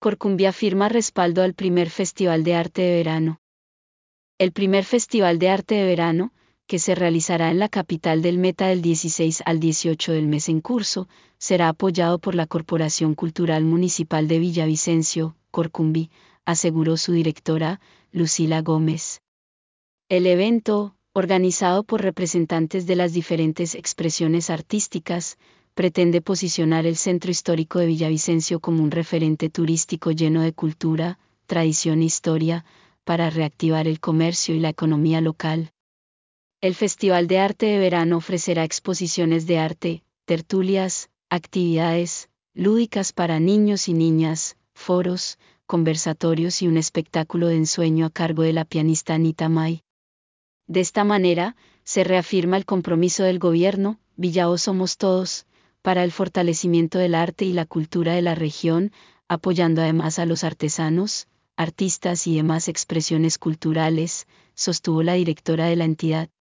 Corcumbia firma respaldo al primer Festival de Arte de Verano. El primer Festival de Arte de Verano, que se realizará en la capital del Meta del 16 al 18 del mes en curso, será apoyado por la Corporación Cultural Municipal de Villavicencio, Corcumbi, aseguró su directora, Lucila Gómez. El evento, organizado por representantes de las diferentes expresiones artísticas, pretende posicionar el centro histórico de Villavicencio como un referente turístico lleno de cultura, tradición e historia, para reactivar el comercio y la economía local. El Festival de Arte de Verano ofrecerá exposiciones de arte, tertulias, actividades lúdicas para niños y niñas, foros, conversatorios y un espectáculo de ensueño a cargo de la pianista Anita May. De esta manera, se reafirma el compromiso del gobierno, Villao Somos Todos, para el fortalecimiento del arte y la cultura de la región, apoyando además a los artesanos, artistas y demás expresiones culturales, sostuvo la directora de la entidad.